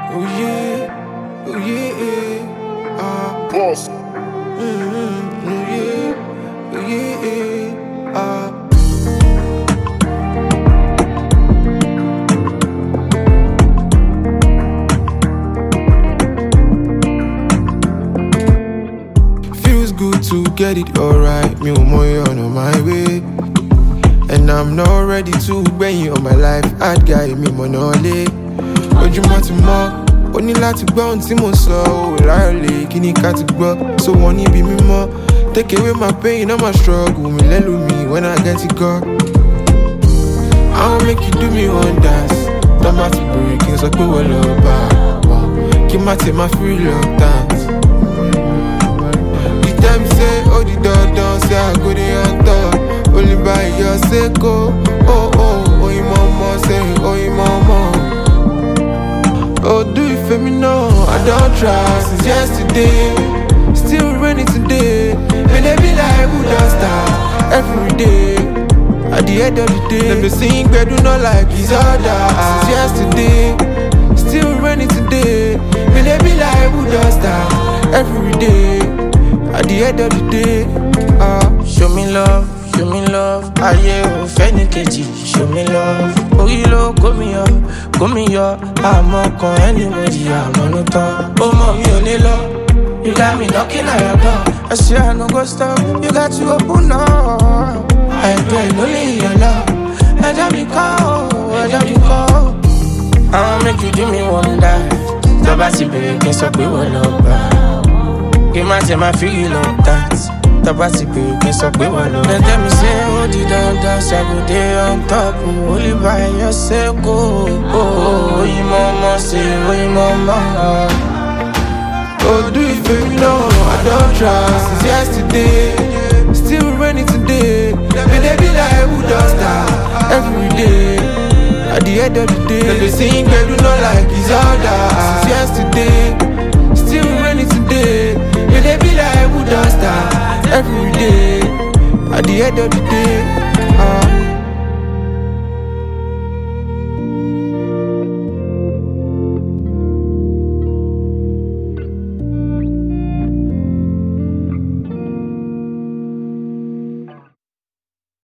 Oh yeah, oh yeah, Boss. oh yeah, oh yeah, Feels good to get it alright, me on my way. And I'm not ready to bring you on my life. Hard guy, me monole. Ojúmọ́ ti mọ́, ó ní láti gbọ́ ohun tí mo sọ. Ó láyọ̀lé, kí ni ká ti gbọ́? So wọ́n níbi mímọ́. Take away my pain, all my struggle. Mi lẹ́lu mi when I get it God. I'll make you do me wonders. Tọ́ bá ti bèrè kí n sọ pé wọ́n lọ bá wa. Kí n má tẹ̀ máa free reluctance. The time say, oh the dandan, say I go dey on top. Only by your sake, oh, you mama, say, oh, you mama. Oh, do you feel me now? I don't try since yesterday. Still raining today. And they be like, who does that? Every day. At the end of the day, let me sing, but do not like his other. Since yesterday. Still raining today. And they be like, who does that? Every day. At the end of the day, show me love. Show me love, ayé ò fẹ́ ní kejì. Show me love, orí ló kó mi yọ. Àmọ́ kan anybody, àmọ́ ló tán. Ó mọ̀ mi ò ní lọ, you got me knocking at your door. I swear I no go stop, you got to open up. Àìpẹ́ ló lè yọ lọ, ẹjọ́ mi kọ́. I'ma make you do me wonder. Tó bá ti bèrè kí n sọ pé wọ́n lọ bá. Kí n má tẹ̀ máa feel reluctant. Tabati pé kí n sọ pé wọ́n lọ. Then tell me say ó di dandan ṣe go dey on top. Only by your sake, oyin mọ́mọ́ ṣe oyin mọ́mọ́. Oh, do you feel me now? I don't try since yesterday. Still raining today. And they be like, who does that? Every day. At the end of the day, let me sing, but do not like his other. Since yesterday. Still raining today. And they be like, who does that? Every day, at the end of the day.